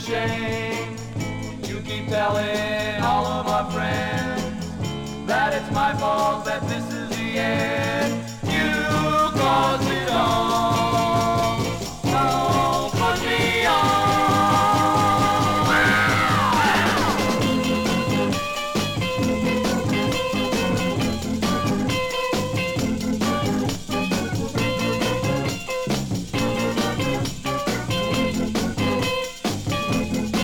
shame. You keep telling all of our friends that it's my fault, that this is the end.